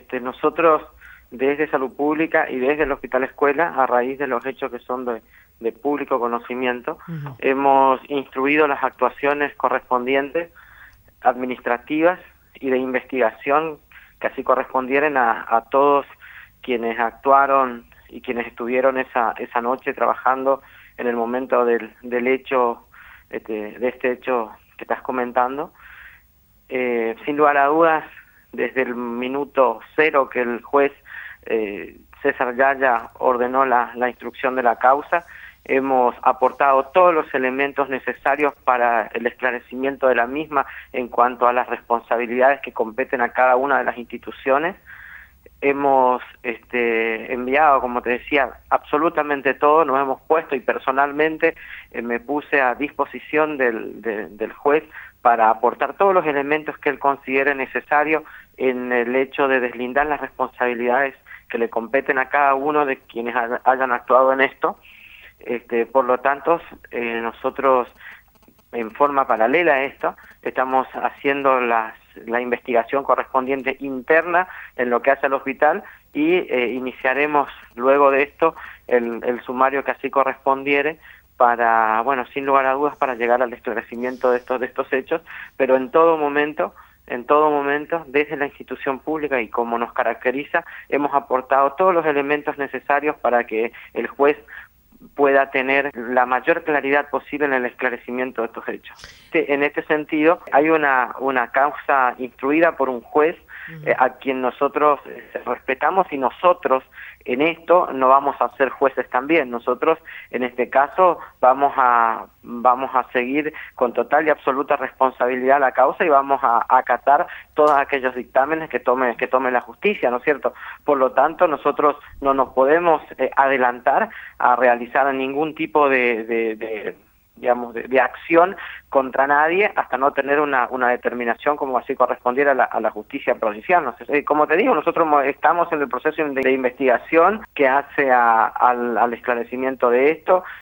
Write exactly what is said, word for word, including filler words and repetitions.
este, nosotros desde Salud Pública y desde el Hospital Escuela, a raíz de los hechos que son de, de público conocimiento, uh-huh. hemos instruido las actuaciones correspondientes administrativas y de investigación que así correspondieran a, a todos quienes actuaron y quienes estuvieron esa esa noche trabajando en el momento del, del hecho, este, de este hecho que estás comentando. Eh, sin lugar a dudas, desde el minuto cero que el juez eh, César Yaya ordenó la, la instrucción de la causa, hemos aportado todos los elementos necesarios para el esclarecimiento de la misma en cuanto a las responsabilidades que competen a cada una de las instituciones. Hemos este, enviado, como te decía, absolutamente todo, nos hemos puesto y personalmente eh, me puse a disposición del, de, del juez para aportar todos los elementos que él considere necesarios en el hecho de deslindar las responsabilidades que le competen a cada uno de quienes hayan actuado en esto. Este, por lo tanto, eh, nosotros en forma paralela a esto estamos haciendo las, la investigación correspondiente interna en lo que hace al hospital y eh, iniciaremos luego de esto el, el sumario que así correspondiere para, bueno, sin lugar a dudas, para llegar al esclarecimiento de estos de estos hechos, pero en todo momento en todo momento, desde la institución pública y como nos caracteriza, hemos aportado todos los elementos necesarios para que el juez pueda tener la mayor claridad posible en el esclarecimiento de estos hechos. En este sentido, hay una, una causa instruida por un juez eh, a quien nosotros eh, respetamos y nosotros en esto no vamos a ser jueces también. Nosotros en este caso vamos a vamos a seguir con total y absoluta responsabilidad la causa y vamos a, a acatar todos aquellos dictámenes que tome que tome la justicia, ¿no es cierto? Por lo tanto, nosotros no nos podemos eh, adelantar a realizar ningún tipo de, de, de digamos, de, de acción contra nadie hasta no tener una, una determinación como así correspondiera a la, a la justicia provincial. No sé, como te digo, nosotros estamos en el proceso de, de investigación que hace a, al, al esclarecimiento de esto